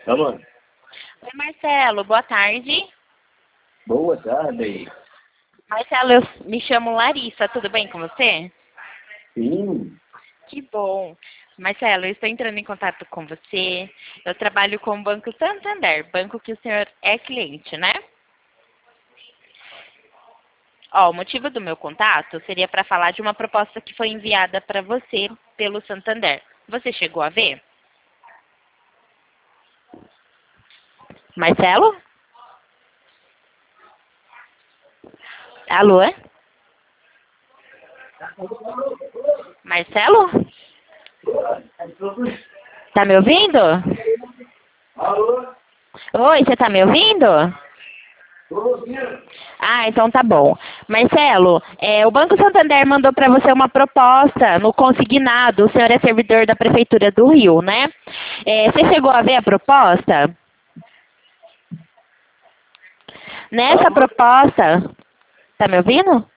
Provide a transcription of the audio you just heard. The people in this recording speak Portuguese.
Alô? Oi, Marcelo, boa tarde. Boa tarde. Marcelo, eu me chamo Larissa, tudo bem com você? Sim. Que bom. Marcelo, eu estou entrando em contato com você. Eu trabalho com o Banco Santander, banco que o senhor é cliente, né? Ó, o motivo do meu contato seria para falar de uma proposta que foi enviada para você pelo Santander. Você chegou a ver? Marcelo? Alô? Marcelo? Tá me ouvindo? Alô? Oi, você tá me ouvindo? Tô ouvindo. Ah, então tá bom. Marcelo, o Banco Santander mandou para você uma proposta no consignado. O senhor é servidor da Prefeitura do Rio, né? Você chegou a ver a proposta? Nessa Alô? proposta... Tá me ouvindo?